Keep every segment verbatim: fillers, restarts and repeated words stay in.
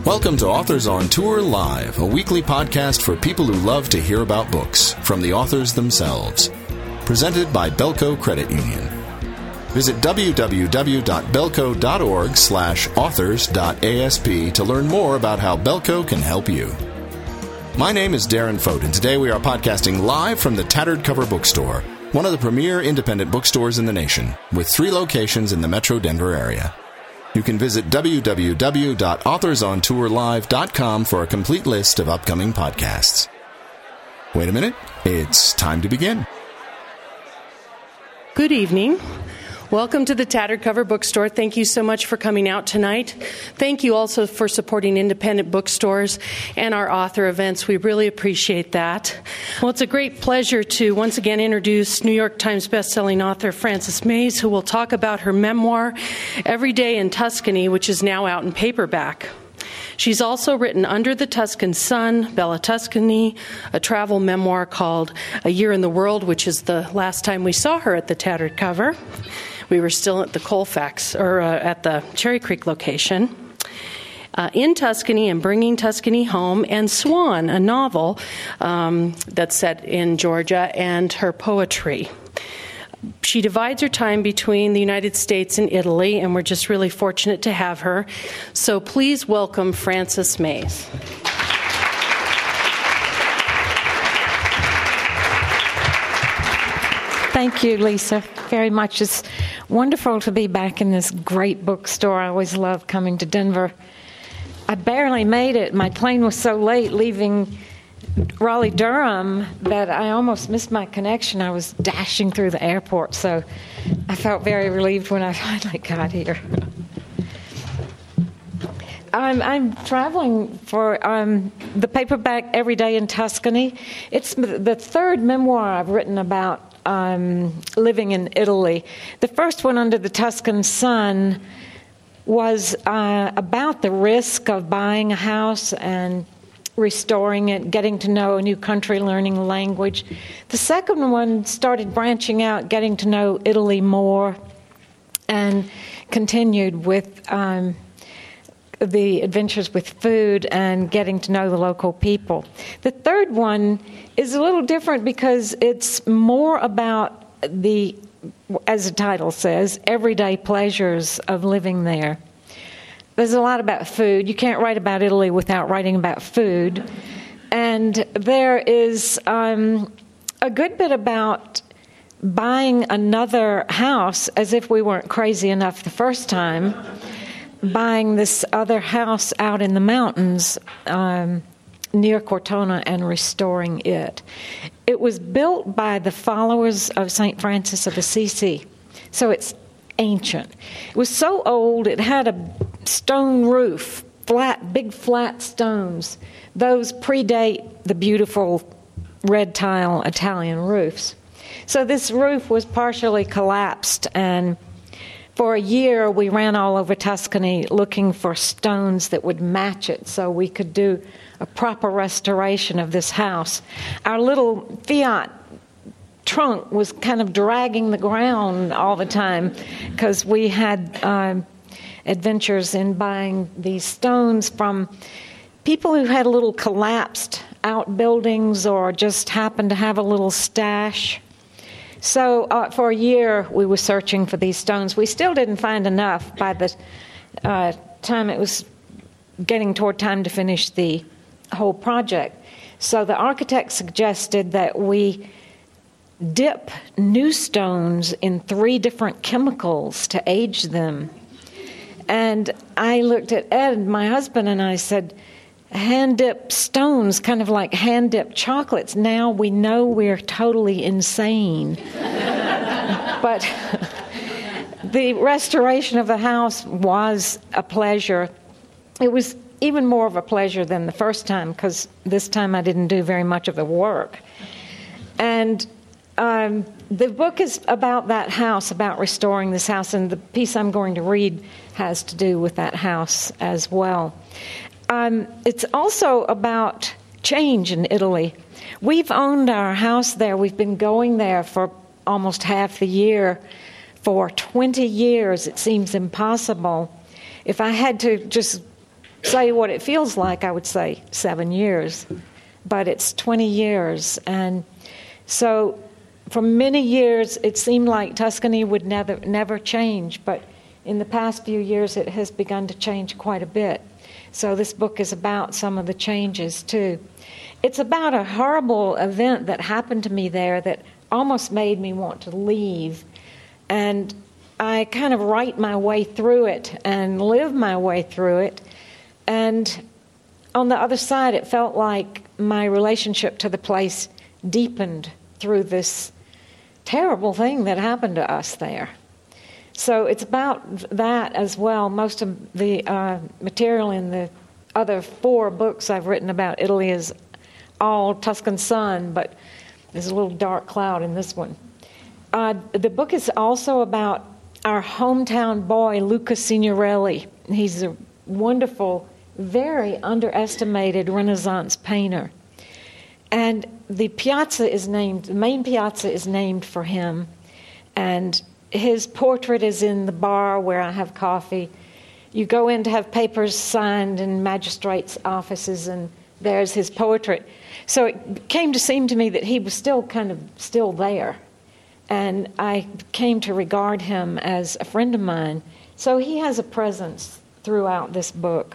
Welcome to Authors on Tour Live, a weekly podcast for people who love to hear about books from the authors themselves. Presented by Belco Credit Union. Visit w w w dot belco dot org slash authors dot a s p to learn more about how Belco can help you. My name is Darren Fote, and today we are podcasting live from the Tattered Cover Bookstore, one of the premier independent bookstores in the nation, with three locations in the Metro Denver area. You can visit w w w dot authors on tour live dot com for a complete list of upcoming podcasts. Wait a minute, it's time to begin. Good evening. Welcome to the Tattered Cover Bookstore. Thank you so much for coming out tonight. Thank you also for supporting independent bookstores and our author events. We really appreciate that. Well, it's a great pleasure to once again introduce New York Times bestselling author Frances Mays, who will talk about her memoir, Every Day in Tuscany, which is now out in paperback. She's also written Under the Tuscan Sun, Bella Tuscany, a travel memoir called A Year in the World, which is the last time we saw her at the Tattered Cover. We were still at the Colfax, or uh, at the Cherry Creek location. Uh, in Tuscany and Bringing Tuscany Home, and Swan, a novel um, that's set in Georgia, and her poetry. She divides her time between the United States and Italy, and we're just really fortunate to have her. So please welcome Frances Mays. Thank you, Lisa, very much. It's wonderful to be back in this great bookstore. I always love coming to Denver. I barely made it. My plane was so late leaving Raleigh-Durham that I almost missed my connection. I was dashing through the airport, so I felt very relieved when I finally got here. I'm, I'm traveling for um, the paperback Every Day in Tuscany. It's the third memoir I've written about um, living in Italy. The first one, Under the Tuscan Sun, was uh, about the risk of buying a house and restoring it, getting to know a new country, learning a language. The second one started branching out, getting to know Italy more, and continued with um, the adventures with food and getting to know the local people. The third one is a little different because it's more about the, as the title says, everyday pleasures of living there. There's a lot about food. You can't write about Italy without writing about food. And there is um, a good bit about buying another house, as if we weren't crazy enough the first time, buying this other house out in the mountains um, near Cortona and restoring it. It was built by the followers of Saint Francis of Assisi, so it's ancient. It was so old, it had a stone roof, flat, big flat stones. Those predate the beautiful red tile Italian roofs. So this roof was partially collapsed, and for a year we ran all over Tuscany looking for stones that would match it so we could do a proper restoration of this house. Our little Fiat trunk was kind of dragging the ground all the time because we had um, adventures in buying these stones from people who had little collapsed outbuildings or just happened to have a little stash. So uh, for a year we were searching for these stones. We still didn't find enough by the uh, time it was getting toward time to finish the whole project. So the architect suggested that we dip new stones in three different chemicals to age them. And I looked at Ed, my husband, and I said, hand-dipped stones, kind of like hand-dipped chocolates. Now we know we're totally insane. But the restoration of the house was a pleasure. It was even more of a pleasure than the first time, because this time I didn't do very much of the work. And um, the book is about that house, about restoring this house, and the piece I'm going to read has to do with that house as well. Um, it's also about change in Italy. We've owned our house there. We've been going there for almost half the year. For twenty years, it seems impossible. If I had to just say what it feels like, I would say seven years. But it's twenty years. And so for many years, it seemed like Tuscany would never, never change. But in the past few years, it has begun to change quite a bit. So this book is about some of the changes, too. It's about a horrible event that happened to me there that almost made me want to leave. And I kind of write my way through it and live my way through it. And on the other side, it felt like my relationship to the place deepened through this terrible thing that happened to us there. So it's about that as well. Most of the uh, material in the other four books I've written about Italy is all Tuscan sun, but there's a little dark cloud in this one. Uh, the book is also about our hometown boy, Luca Signorelli. He's a wonderful, very underestimated Renaissance painter. And the piazza is named, the main piazza is named for him. And his portrait is in the bar where I have coffee. You go in to have papers signed in magistrates' offices, and there's his portrait. So it came to seem to me that he was still kind of still there. And I came to regard him as a friend of mine. So he has a presence throughout this book.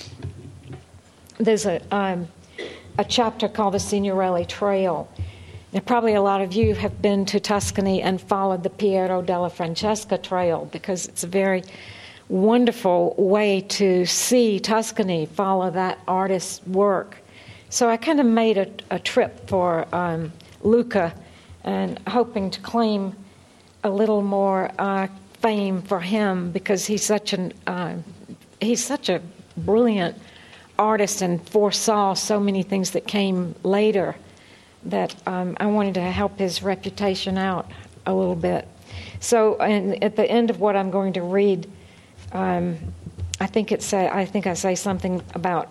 There's a um, a chapter called the Signorelli Trail. Now, probably a lot of you have been to Tuscany and followed the Piero della Francesca Trail, because it's a very wonderful way to see Tuscany, follow that artist's work. So I kind of made a, a trip for um, Luca, and hoping to claim a little more uh, fame for him, because he's such an uh, he's such a brilliant artist and foresaw so many things that came later that um, I wanted to help his reputation out a little bit. So, and at the end of what I'm going to read, um, I think it say I think I say something about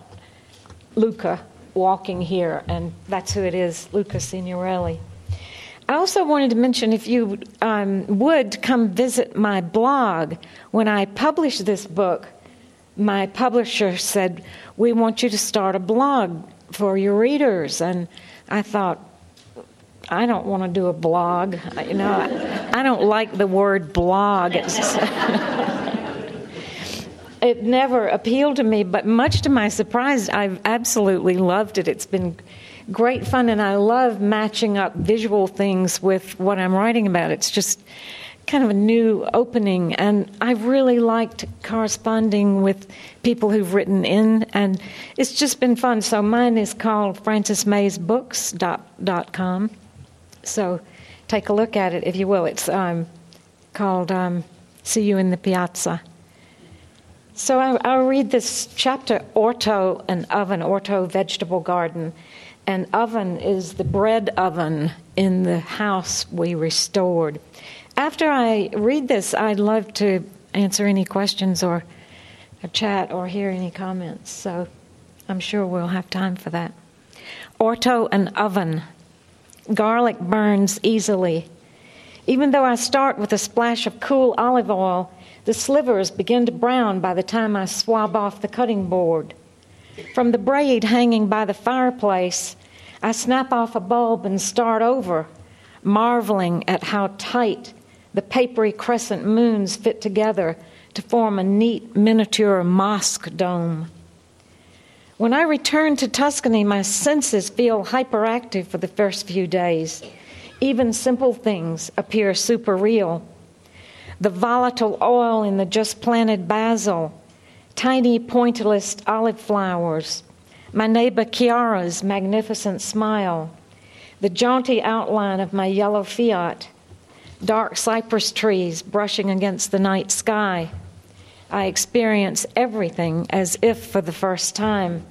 Luca walking here, and that's who it is, Luca Signorelli. I also wanted to mention, if you um, would come visit my blog. When I published this book, my publisher said, "We want you to start a blog for your readers." And I thought, I don't want to do a blog. You know, I, I don't like the word blog. It's it never appealed to me, but much to my surprise, I've absolutely loved it. It's been great fun, and I love matching up visual things with what I'm writing about. It's just kind of a new opening, and I really liked corresponding with people who've written in, and it's just been fun. So mine is called frances mays books dot com. So take a look at it, if you will. It's um, called um, See You in the Piazza. So I, I'll read this chapter, Orto and Oven, Orto Vegetable Garden. And oven is the bread oven in the house we restored. After I read this, I'd love to answer any questions or chat or hear any comments. So I'm sure we'll have time for that. Orto and oven. Garlic burns easily. Even though I start with a splash of cool olive oil, the slivers begin to brown by the time I swab off the cutting board. From the braid hanging by the fireplace, I snap off a bulb and start over, marveling at how tight the papery crescent moons fit together to form a neat miniature mosque dome. When I return to Tuscany, my senses feel hyperactive for the first few days. Even simple things appear super real. The volatile oil in the just planted basil, tiny pointillist olive flowers, my neighbor Chiara's magnificent smile, the jaunty outline of my yellow Fiat, dark cypress trees brushing against the night sky. I experience everything as if for the first time.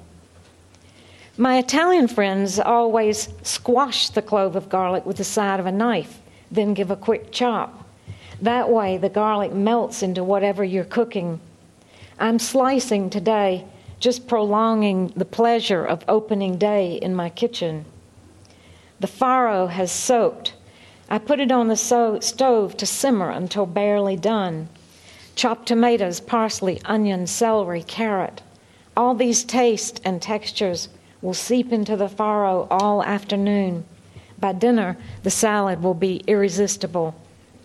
My Italian friends always squash the clove of garlic with the side of a knife, then give a quick chop. That way the garlic melts into whatever you're cooking. I'm slicing today, just prolonging the pleasure of opening day in my kitchen. The farro has soaked. I put it on the so- stove to simmer until barely done. Chopped tomatoes, parsley, onion, celery, carrot, All these tastes and textures will seep into the faro all afternoon. By dinner, the salad will be irresistible.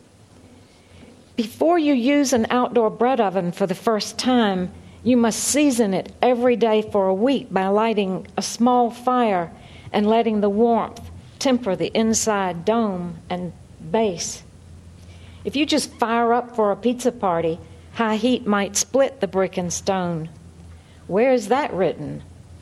Before you use an outdoor bread oven for the first time, you must season it every day for a week by lighting a small fire and letting the warmth temper the inside dome and base. If you just fire up for a pizza party, high heat might split the brick and stone. Where is that written?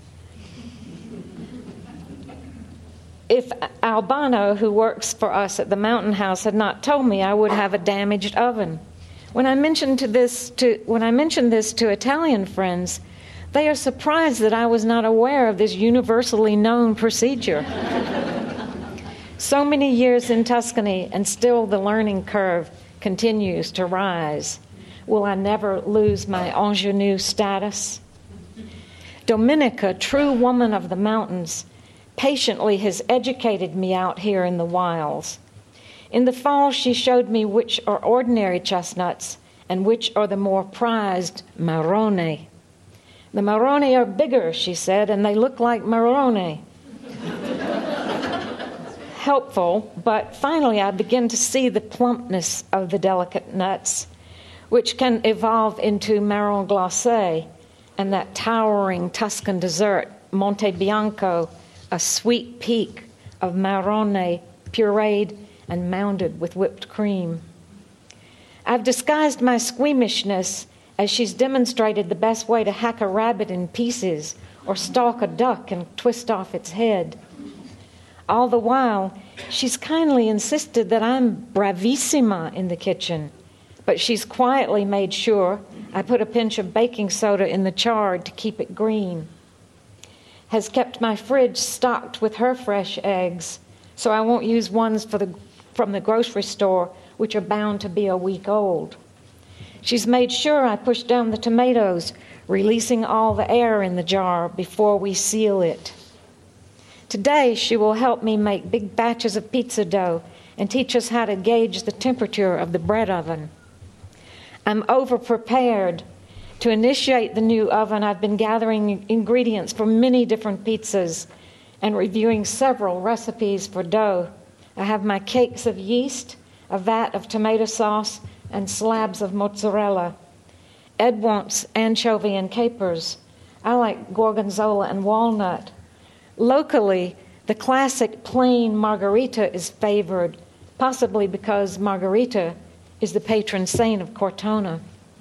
If Albano, who works for us at the Mountain House, had not told me, I would have a damaged oven. When I mentioned to this to when I mentioned this to Italian friends, they are surprised that I was not aware of this universally known procedure. So many years in Tuscany, and still the learning curve continues to rise. Will I never lose my ingenue status? Dominica, true woman of the mountains, patiently has educated me out here in the wilds. In the fall, she showed me which are ordinary chestnuts and which are the more prized marrone. The marrone are bigger, she said, and they look like marrone. Helpful, but finally I begin to see the plumpness of the delicate nuts, which can evolve into marron glacé, and that towering Tuscan dessert, Monte Bianco, a sweet peak of marrone pureed and mounded with whipped cream. I've disguised my squeamishness as she's demonstrated the best way to hack a rabbit in pieces or stalk a duck and twist off its head. All the while, she's kindly insisted that I'm bravissima in the kitchen, but she's quietly made sure I put a pinch of baking soda in the chard to keep it green. Has kept my fridge stocked with her fresh eggs, so I won't use ones for the, from the grocery store, which are bound to be a week old. She's made sure I push down the tomatoes, releasing all the air in the jar before we seal it. Today, she will help me make big batches of pizza dough and teach us how to gauge the temperature of the bread oven. I'm over-prepared. To initiate the new oven, I've been gathering ingredients for many different pizzas and reviewing several recipes for dough. I have my cakes of yeast, a vat of tomato sauce, and slabs of mozzarella. Ed wants anchovy and capers. I like gorgonzola and walnut. Locally, the classic plain margarita is favored, possibly because Margherita is the patron saint of Cortona.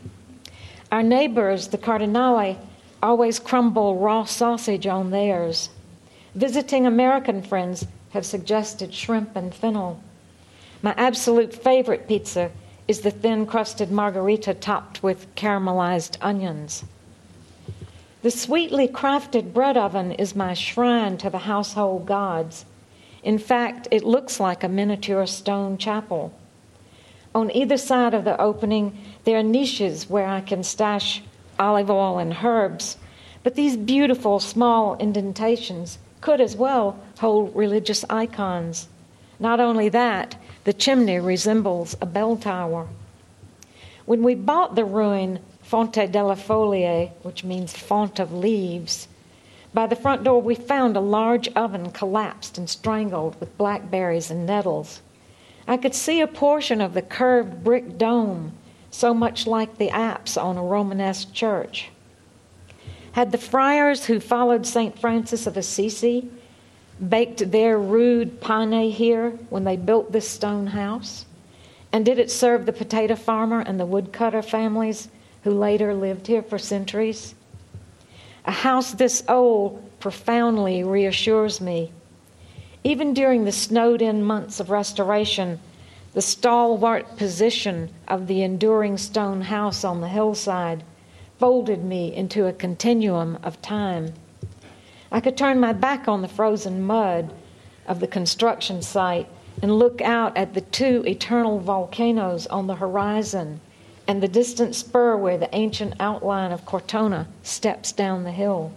Our neighbors, the Cardinale, always crumble raw sausage on theirs. Visiting American friends have suggested shrimp and fennel. My absolute favorite pizza is the thin-crusted margherita topped with caramelized onions. The sweetly crafted bread oven is my shrine to the household gods. In fact, it looks like a miniature stone chapel. On either side of the opening, there are niches where I can stash olive oil and herbs, but these beautiful small indentations could as well hold religious icons. Not only that, the chimney resembles a bell tower. When we bought the ruin Fonte delle Foglie, which means font of leaves, by the front door we found a large oven collapsed and strangled with blackberries and nettles. I could see a portion of the curved brick dome, so much like the apse on a Romanesque church. Had the friars who followed Saint Francis of Assisi baked their rude pane here when they built this stone house? And did it serve the potato farmer and the woodcutter families who later lived here for centuries? A house this old profoundly reassures me. Even during the snowed-in months of restoration, the stalwart position of the enduring stone house on the hillside folded me into a continuum of time. I could turn my back on the frozen mud of the construction site and look out at the two eternal volcanoes on the horizon and the distant spur where the ancient outline of Cortona steps down the hill.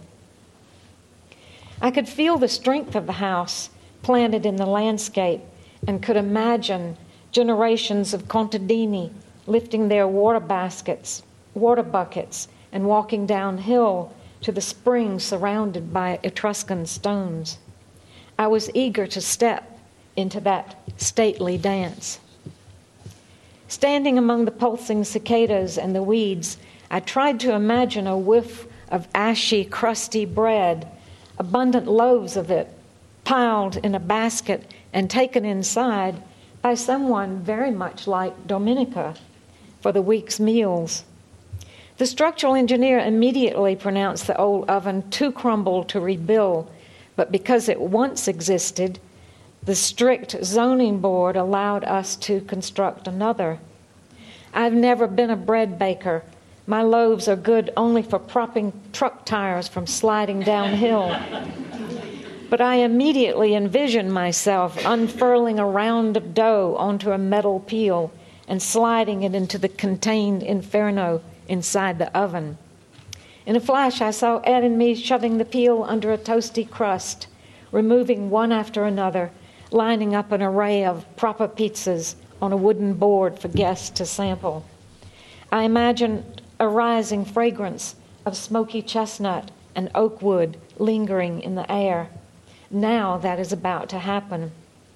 I could feel the strength of the house planted in the landscape and could imagine generations of contadini lifting their water baskets, water buckets, and walking downhill to the spring surrounded by Etruscan stones. I was eager to step into that stately dance. Standing among the pulsing cicadas and the weeds, I tried to imagine a whiff of ashy, crusty bread, abundant loaves of it, piled in a basket and taken inside by someone very much like Dominica for the week's meals. The structural engineer immediately pronounced the old oven too crumbled to rebuild, but because it once existed, the strict zoning board allowed us to construct another. I've never been a bread baker. My loaves are good only for propping truck tires from sliding downhill. But I immediately envisioned myself unfurling a round of dough onto a metal peel and sliding it into the contained inferno inside the oven. In a flash, I saw Ed and me shoving the peel under a toasty crust, removing one after another, lining up an array of proper pizzas on a wooden board for guests to sample. I imagined a rising fragrance of smoky chestnut and oak wood lingering in the air. Now that is about to happen.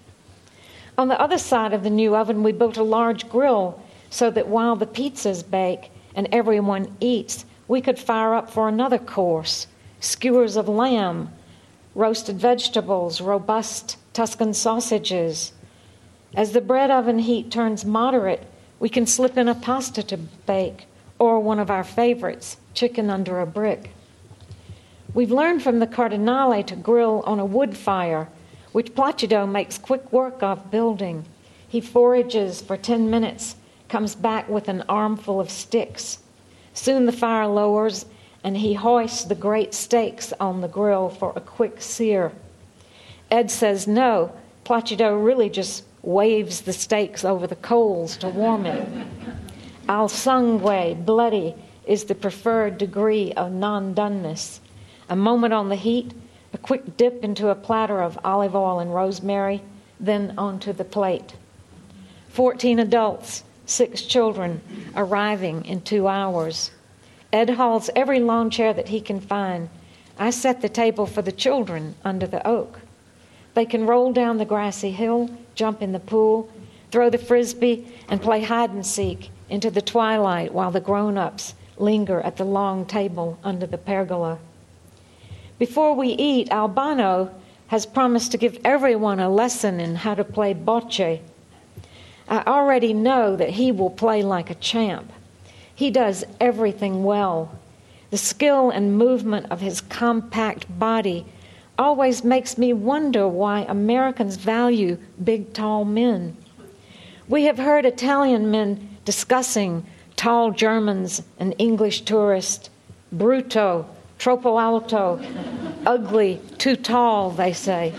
On the other side of the new oven, we built a large grill so that while the pizzas bake and everyone eats, we could fire up for another course: skewers of lamb, roasted vegetables, robust Tuscan sausages. As the bread oven heat turns moderate, we can slip in a pasta to bake, or one of our favorites, chicken under a brick. We've learned from the Cardinale to grill on a wood fire, which Placido makes quick work of building. He forages for ten minutes, comes back with an armful of sticks. Soon the fire lowers, and he hoists the great steaks on the grill for a quick sear. Ed says no, Placido really just waves the steaks over the coals to warm it. Al sangue, bloody, is the preferred degree of non-doneness. A moment on the heat, a quick dip into a platter of olive oil and rosemary, then onto the plate. Fourteen adults, six children, arriving in two hours. Ed hauls every lawn chair that he can find. I set the table for the children under the oak. They can roll down the grassy hill, jump in the pool, throw the frisbee, and play hide and seek into the twilight while the grown-ups linger at the long table under the pergola. Before we eat, Albano has promised to give everyone a lesson in how to play bocce. I already know that he will play like a champ. He does everything well. The skill and movement of his compact body always makes me wonder why Americans value big, tall men. We have heard Italian men discussing tall Germans and English tourists. Brutto, troppo alto, ugly, too tall, they say.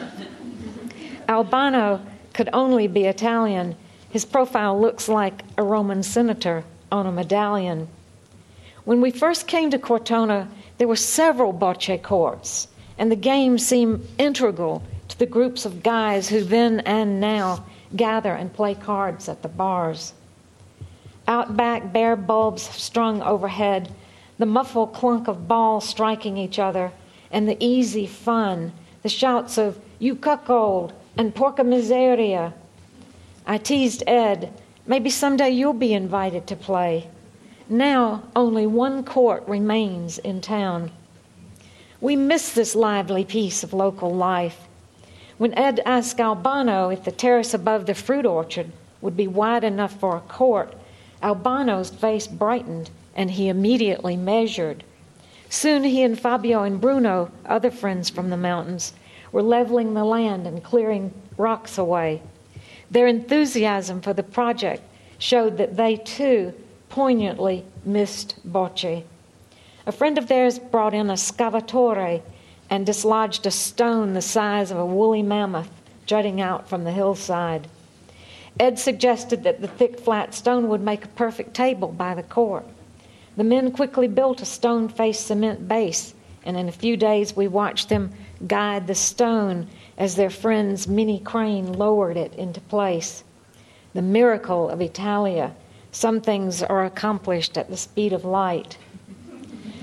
Albano could only be Italian. His profile looks like a Roman senator on a medallion. When we first came to Cortona, there were several bocce courts, and the game seemed integral to the groups of guys who then and now gather and play cards at the bars. Out back, bare bulbs strung overhead, the muffled clunk of balls striking each other, and the easy fun, the shouts of "You cuckold" and "Porca miseria." I teased Ed, maybe someday you'll be invited to play. Now only one court remains in town. We miss this lively piece of local life. When Ed asked Albano if the terrace above the fruit orchard would be wide enough for a court, Albano's face brightened, and he immediately measured. Soon he and Fabio and Bruno, other friends from the mountains, were leveling the land and clearing rocks away. Their enthusiasm for the project showed that they, too, poignantly missed bocce. A friend of theirs brought in a scavatore and dislodged a stone the size of a woolly mammoth jutting out from the hillside. Ed suggested that the thick, flat stone would make a perfect table by the court. The men quickly built a stone-faced cement base, and in a few days we watched them guide the stone as their friend's mini crane lowered it into place. The miracle of Italia. Some things are accomplished at the speed of light.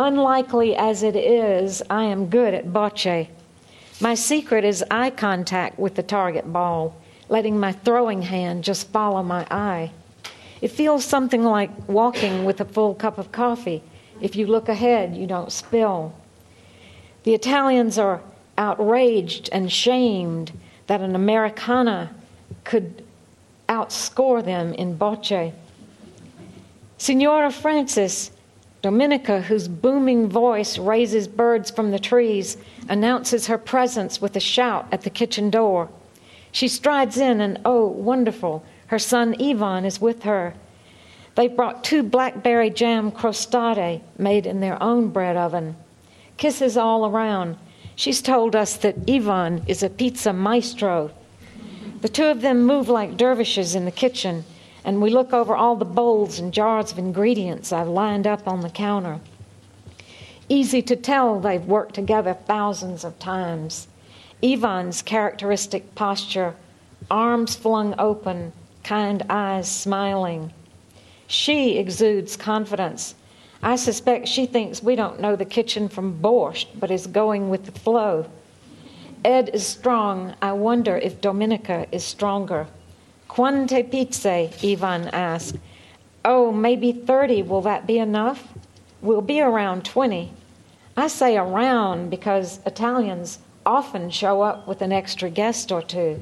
Unlikely as it is, I am good at bocce. My secret is eye contact with the target ball, letting my throwing hand just follow my eye. It feels something like walking with a full cup of coffee. If you look ahead, you don't spill. The Italians are outraged and shamed that an Americana could outscore them in bocce. Signora Francis, Dominica, whose booming voice raises birds from the trees, announces her presence with a shout at the kitchen door. She strides in, and oh, wonderful, her son Ivan is with her. They brought two blackberry jam crostate made in their own bread oven. Kisses all around. She's told us that Ivan is a pizza maestro. The two of them move like dervishes in the kitchen, and we look over all the bowls and jars of ingredients I've lined up on the counter. Easy to tell they've worked together thousands of times. Ivan's characteristic posture, arms flung open, kind eyes smiling. She exudes confidence. I suspect she thinks we don't know the kitchen from borscht, but is going with the flow. Ed is strong. I wonder if Dominica is stronger. Quante pizze? Ivan asked. Oh, maybe thirty. Will that be enough? We'll be around twenty. I say around because Italians often show up with an extra guest or two.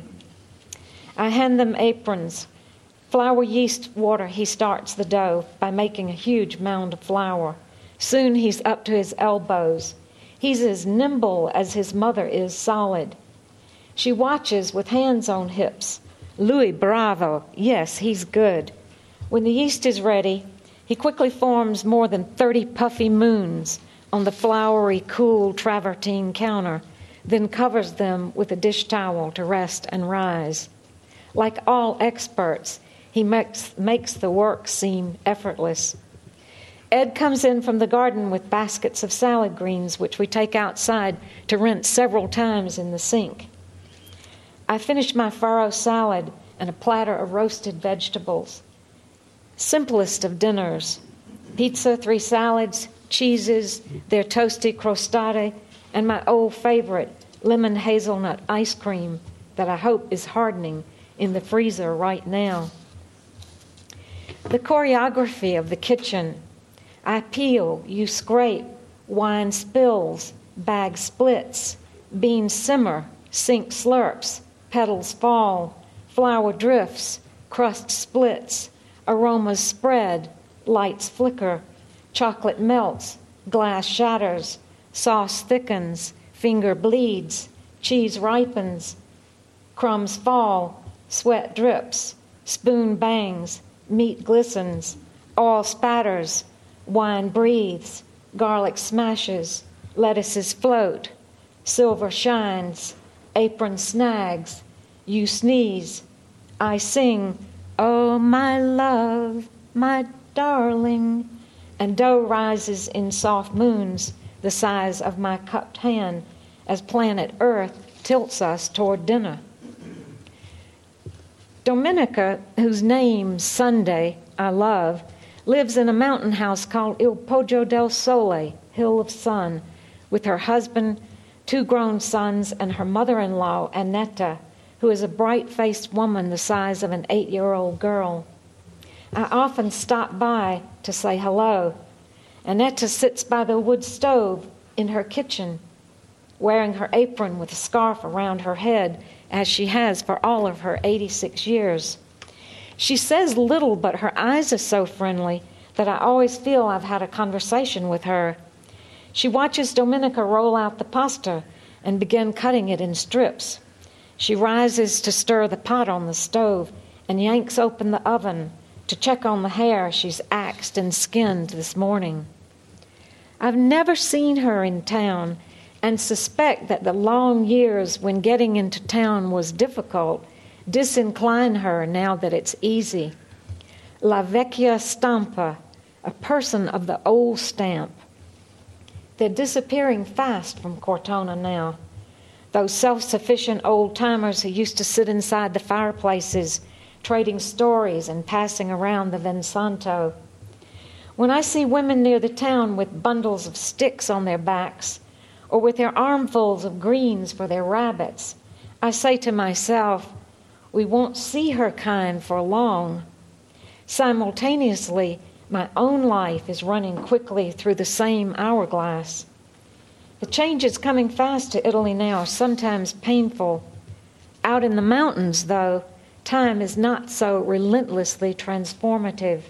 I hand them aprons. Flour, yeast, water, he starts the dough by making a huge mound of flour. Soon he's up to his elbows. He's as nimble as his mother is solid. She watches with hands on hips. Louis, bravo. Yes, he's good. When the yeast is ready, he quickly forms more than thirty puffy moons on the floury, cool travertine counter, then covers them with a dish towel to rest and rise. Like all experts, he makes, makes the work seem effortless. Ed comes in from the garden with baskets of salad greens, which we take outside to rinse several times in the sink. I finish my farro salad and a platter of roasted vegetables. Simplest of dinners. Pizza, three salads, cheeses, their toasty crostate, and my old favorite, lemon hazelnut ice cream that I hope is hardening in the freezer right now. The choreography of the kitchen. I peel, you scrape, wine spills, bag splits, beans simmer, sink slurps, petals fall, flour drifts, crust splits, aromas spread, lights flicker, chocolate melts, glass shatters, sauce thickens, finger bleeds, cheese ripens, crumbs fall, sweat drips, spoon bangs, meat glistens, oil spatters, wine breathes, garlic smashes, lettuces float, silver shines, apron snags, you sneeze, I sing, oh my love, my darling, and dough rises in soft moons the size of my cupped hand as planet Earth tilts us toward dinner. Dominica, whose name, Sunday, I love, lives in a mountain house called Il Poggio del Sole, Hill of Sun, with her husband, two grown sons, and her mother-in-law, Annetta, who is a bright-faced woman the size of an eight-year-old girl. I often stop by to say hello. Annetta sits by the wood stove in her kitchen, wearing her apron with a scarf around her head, as she has for all of her eighty-six years. She says little, but her eyes are so friendly that I always feel I've had a conversation with her. She watches Dominica roll out the pasta and begin cutting it in strips. She rises to stir the pot on the stove and yanks open the oven to check on the hare she's axed and skinned this morning. I've never seen her in town and suspect that the long years when getting into town was difficult disincline her now that it's easy. La vecchia stampa, a person of the old stamp. They're disappearing fast from Cortona now. Those self-sufficient old-timers who used to sit inside the fireplaces, trading stories and passing around the Vinsanto. When I see women near the town with bundles of sticks on their backs, or with their armfuls of greens for their rabbits, I say to myself, we won't see her kind for long. Simultaneously, my own life is running quickly through the same hourglass. The changes coming fast to Italy now are sometimes painful. Out in the mountains, though, time is not so relentlessly transformative.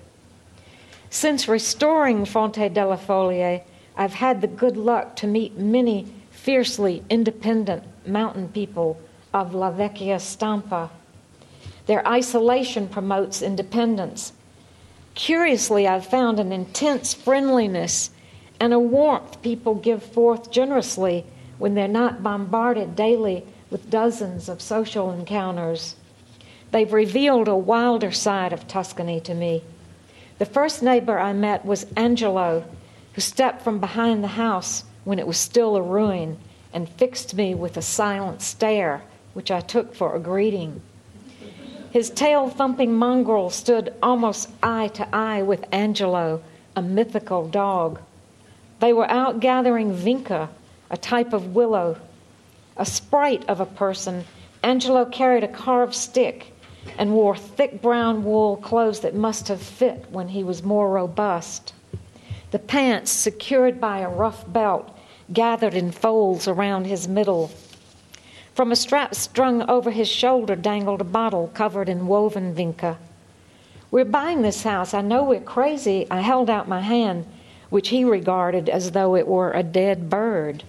Since restoring Fonte della Folie, I've had the good luck to meet many fiercely independent mountain people of La Vecchia Stampa. Their isolation promotes independence. Curiously, I've found an intense friendliness and a warmth people give forth generously when they're not bombarded daily with dozens of social encounters. They've revealed a wilder side of Tuscany to me. The first neighbor I met was Angelo, who stepped from behind the house when it was still a ruin and fixed me with a silent stare, which I took for a greeting. His tail-thumping mongrel stood almost eye to eye with Angelo, a mythical dog. They were out gathering vinca, a type of willow. A sprite of a person, Angelo carried a carved stick and wore thick brown wool clothes that must have fit when he was more robust. The pants, secured by a rough belt, gathered in folds around his middle. From a strap strung over his shoulder dangled a bottle covered in woven vinca. We're buying this house. I know we're crazy. I held out my hand, which he regarded as though it were a dead bird.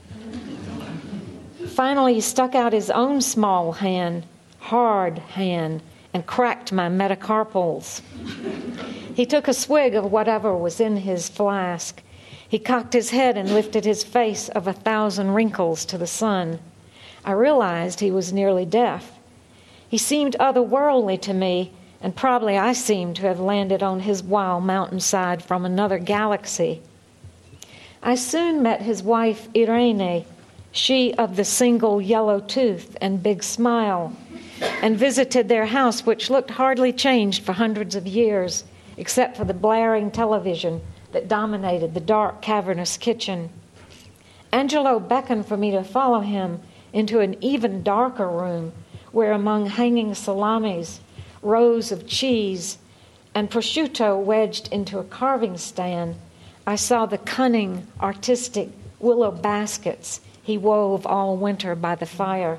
Finally, he stuck out his own small hand, hard hand, and cracked my metacarpals. He took a swig of whatever was in his flask. He cocked his head and lifted his face of a thousand wrinkles to the sun. I realized he was nearly deaf. He seemed otherworldly to me, and probably I seemed to have landed on his wild mountainside from another galaxy. I soon met his wife, Irene, she of the single yellow tooth and big smile, and visited their house, which looked hardly changed for hundreds of years, except for the blaring television that dominated the dark, cavernous kitchen. Angelo beckoned for me to follow him into an even darker room, where among hanging salamis, rows of cheese, and prosciutto wedged into a carving stand, I saw the cunning, artistic willow baskets he wove all winter by the fire.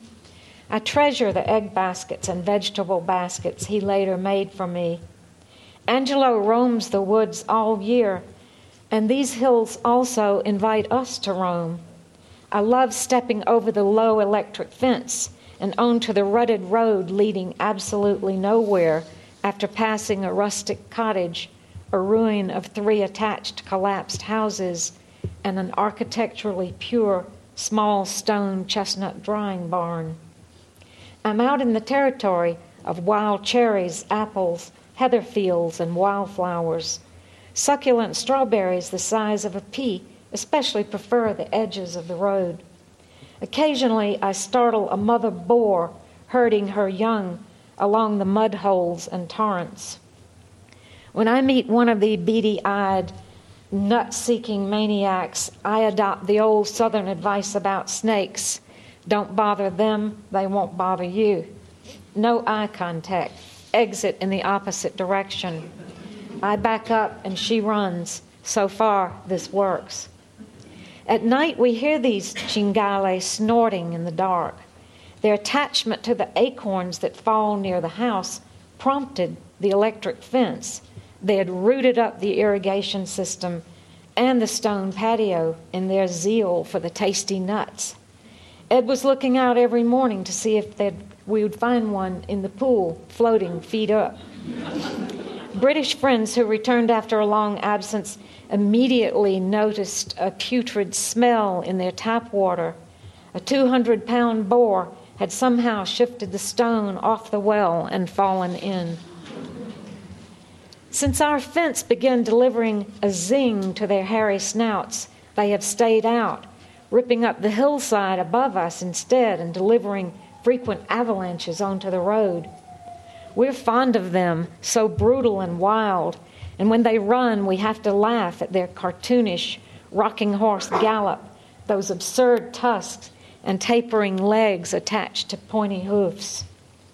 I treasure the egg baskets and vegetable baskets he later made for me. Angelo roams the woods all year, and these hills also invite us to roam. I love stepping over the low electric fence and onto the rutted road leading absolutely nowhere after passing a rustic cottage, a ruin of three attached collapsed houses, and an architecturally pure small stone chestnut drying barn. I'm out in the territory of wild cherries, apples, heather fields, and wildflowers. Succulent strawberries the size of a pea especially prefer the edges of the road. Occasionally, I startle a mother boar herding her young along the mud holes and torrents. When I meet one of the beady-eyed, nut-seeking maniacs, I adopt the old Southern advice about snakes. Don't bother them, they won't bother you. No eye contact. Exit in the opposite direction. I back up and she runs. So far, this works. At night, we hear these cingale snorting in the dark. Their attachment to the acorns that fall near the house prompted the electric fence. They had rooted up the irrigation system and the stone patio in their zeal for the tasty nuts. Ed was looking out every morning to see if we would find one in the pool, floating feet up. British friends who returned after a long absence immediately noticed a putrid smell in their tap water. A two hundred pound boar had somehow shifted the stone off the well and fallen in. Since our fence began delivering a zing to their hairy snouts, they have stayed out, ripping up the hillside above us instead and delivering frequent avalanches onto the road. We're fond of them, so brutal and wild, And when they run, we have to laugh at their cartoonish rocking horse gallop, those absurd tusks and tapering legs attached to pointy hoofs.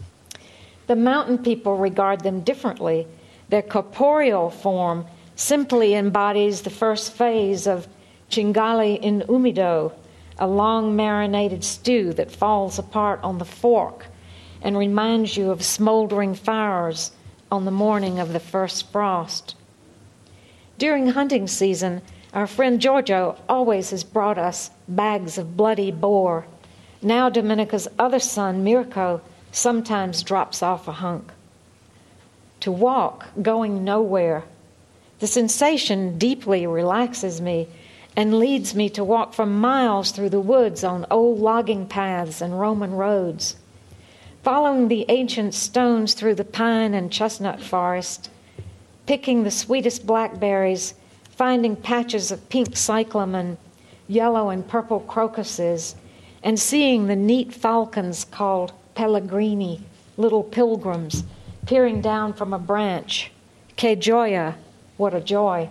The mountain people regard them differently. Their corporeal form simply embodies the first phase of chingali in umido, a long marinated stew that falls apart on the fork and reminds you of smoldering fires on the morning of the first frost. During hunting season, our friend Giorgio always has brought us bags of bloody boar. Now Domenica's other son, Mirko, sometimes drops off a hunk. To walk, going nowhere. The sensation deeply relaxes me and leads me to walk for miles through the woods on old logging paths and Roman roads. Following the ancient stones through the pine and chestnut forest, picking the sweetest blackberries, finding patches of pink cyclamen, yellow and purple crocuses, and seeing the neat falcons called pellegrini, little pilgrims, peering down from a branch. Che gioia, what a joy.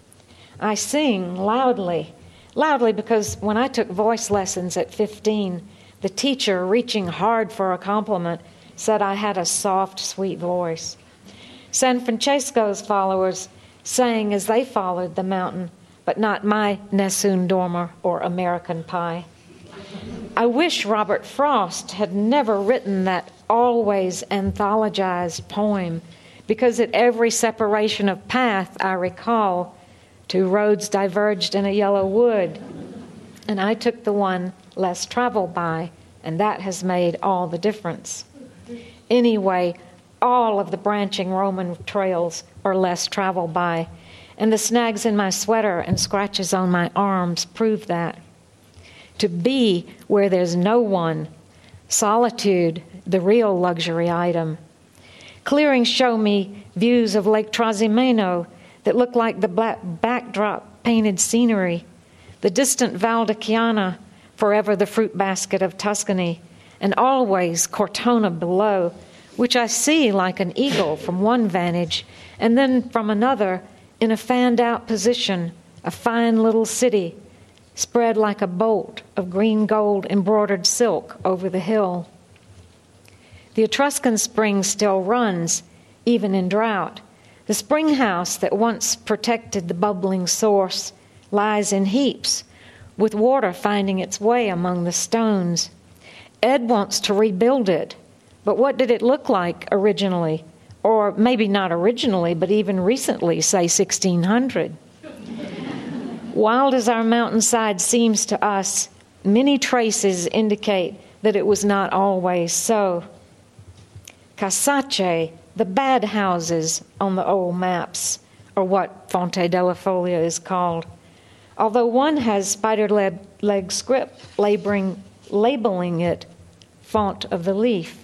I sing loudly, loudly because when I took voice lessons at fifteen, the teacher, reaching hard for a compliment, said I had a soft, sweet voice. San Francesco's followers sang as they followed the mountain, but not my Nessun Dorma or American Pie. I wish Robert Frost had never written that always anthologized poem, because at every separation of path, I recall, two roads diverged in a yellow wood, and I took the one less traveled by, and that has made all the difference. Anyway, all of the branching Roman trails are less traveled by, and the snags in my sweater and scratches on my arms prove that. To be where there's no one, solitude, the real luxury item. Clearings show me views of Lake Trasimeno that look like the black backdrop painted scenery, the distant Val di Chiana, forever the fruit basket of Tuscany, and always Cortona below, which I see like an eagle from one vantage, and then from another, in a fanned-out position, a fine little city, spread like a bolt of green gold embroidered silk over the hill. The Etruscan spring still runs, even in drought. The spring house that once protected the bubbling source lies in heaps, with water finding its way among the stones. Ed wants to rebuild it, but what did it look like originally? Or maybe not originally, but even recently, say sixteen hundred. Wild as our mountainside seems to us, many traces indicate that it was not always so. Casacce, the bad houses on the old maps, or what Fonte della Foglia is called, although one has spider-leg script laboring, labeling it Font of the Leaf.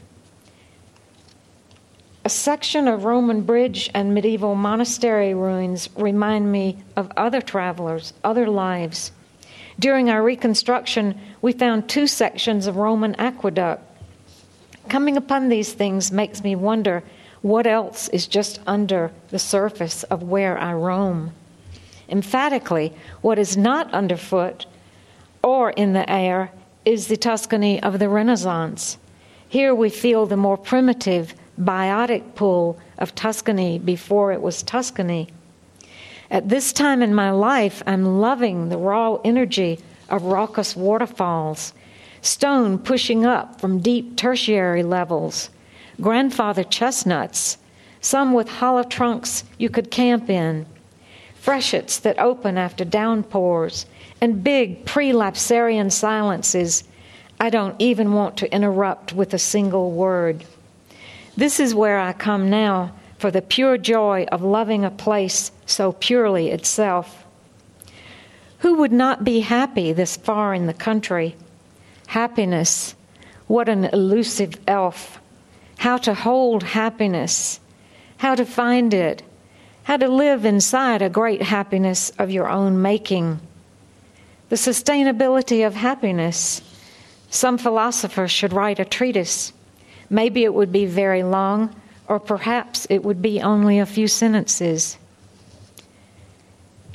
A section of Roman bridge and medieval monastery ruins remind me of other travelers, other lives. During our reconstruction, we found two sections of Roman aqueduct. Coming upon these things makes me wonder what else is just under the surface of where I roam. Emphatically, what is not underfoot or in the air is the Tuscany of the Renaissance. Here we feel the more primitive, biotic pull of Tuscany before it was Tuscany. At this time in my life, I'm loving the raw energy of raucous waterfalls, stone pushing up from deep tertiary levels, grandfather chestnuts, some with hollow trunks you could camp in, freshets that open after downpours, and big pre-lapsarian silences I don't even want to interrupt with a single word. This is where I come now for the pure joy of loving a place so purely itself. Who would not be happy this far in the country? Happiness, what an elusive elf. How to hold happiness, how to find it, how to live inside a great happiness of your own making. The sustainability of happiness. Some philosopher should write a treatise. Maybe it would be very long, or perhaps it would be only a few sentences.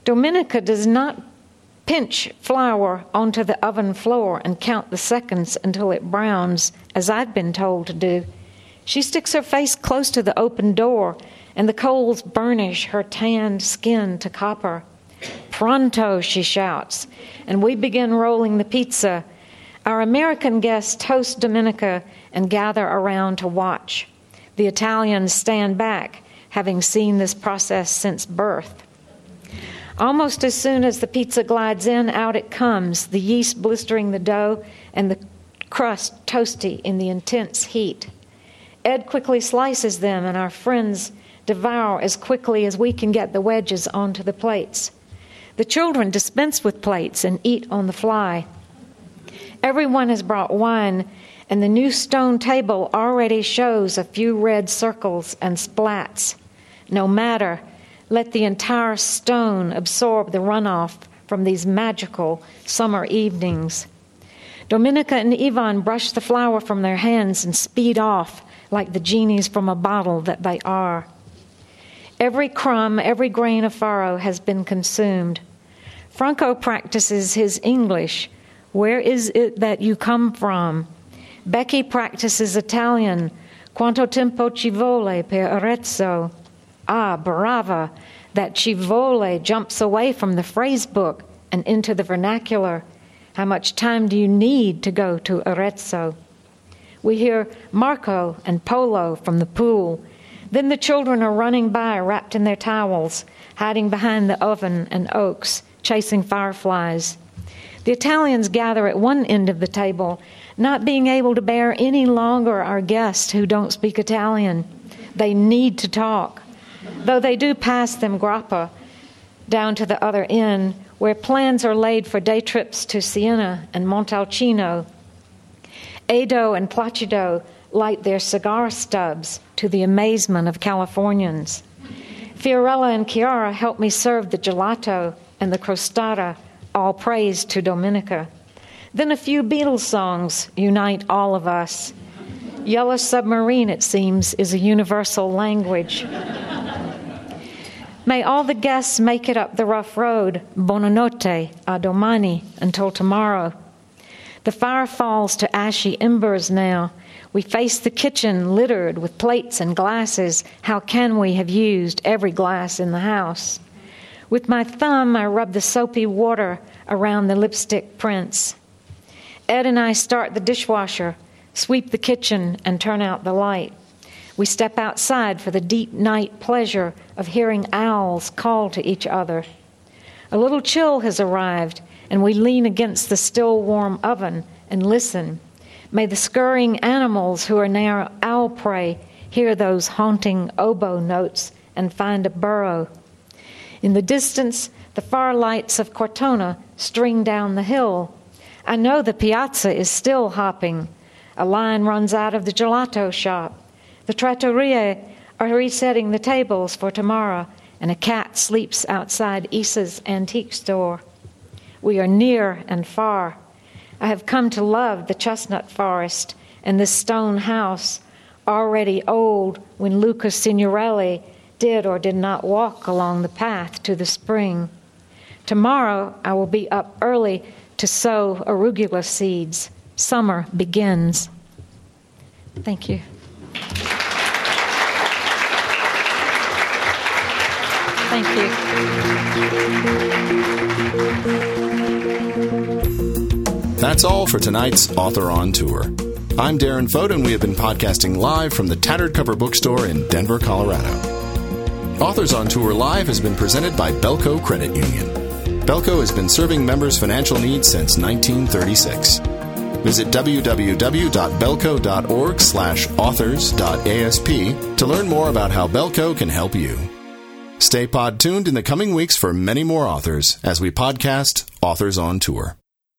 Dominica does not pinch flour onto the oven floor and count the seconds until it browns, as I've been told to do. She sticks her face close to the open door, and the coals burnish her tanned skin to copper. Pronto, she shouts, and we begin rolling the pizza. Our American guests toast Dominica and gather around to watch. The Italians stand back, having seen this process since birth. Almost as soon as the pizza glides in, out it comes, the yeast blistering the dough and the crust toasty in the intense heat. Ed quickly slices them, and our friends devour as quickly as we can get the wedges onto the plates. The children dispense with plates and eat on the fly. Everyone has brought wine, and the new stone table already shows a few red circles and splats. No matter. Let the entire stone absorb the runoff from these magical summer evenings. Dominica and Ivan brush the flour from their hands and speed off like the genies from a bottle that they are. Every crumb, every grain of farro has been consumed. Franco practices his English. Where is it that you come from? Becky practices Italian. Quanto tempo ci vuole per Arezzo? Ah, brava! That ci vuole jumps away from the phrase book and into the vernacular. How much time do you need to go to Arezzo? We hear Marco and Polo from the pool. Then the children are running by, wrapped in their towels, hiding behind the oven and oaks, chasing fireflies. The Italians gather at one end of the table, not being able to bear any longer our guests who don't speak Italian. They need to talk. Though they do pass them grappa down to the other end, where plans are laid for day trips to Siena and Montalcino. Edo and Placido light their cigar stubs to the amazement of Californians. Fiorella and Chiara help me serve the gelato and the crostata, all praise to Dominica. Then a few Beatles songs unite all of us. Yellow Submarine, it seems, is a universal language. May all the guests make it up the rough road. Buonanotte, a domani, until tomorrow. The fire falls to ashy embers now. We face the kitchen littered with plates and glasses. How can we have used every glass in the house? With my thumb, I rub the soapy water around the lipstick prints. Ed and I start the dishwasher, sweep the kitchen, and turn out the light. We step outside for the deep night pleasure of hearing owls call to each other. A little chill has arrived, and we lean against the still warm oven and listen. May the scurrying animals who are now owl prey hear those haunting oboe notes and find a burrow. In the distance, the far lights of Cortona string down the hill. I know the piazza is still hopping. A line runs out of the gelato shop. The trattorie are resetting the tables for tomorrow, and a cat sleeps outside Isa's antique store. We are near and far. I have come to love the chestnut forest and this stone house, already old when Luca Signorelli did or did not walk along the path to the spring. Tomorrow I will be up early to sow arugula seeds. Summer begins. Thank you. Thank you. That's all for tonight's Author on Tour. I'm Darren Foden, and we have been podcasting live from the Tattered Cover Bookstore in Denver, Colorado. Authors on Tour Live has been presented by Belco Credit Union. Belco has been serving members' financial needs since nineteen thirty-six. Visit www.belco.org slash authors.asp to learn more about how Belco can help you. Stay pod tuned in the coming weeks for many more authors as we podcast Authors on Tour.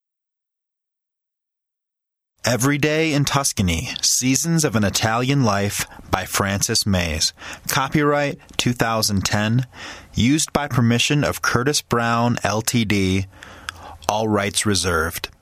Every Day in Tuscany, Seasons of an Italian Life by Frances Mays. Copyright two thousand ten. Used by permission of Curtis Brown, L T D. All rights reserved.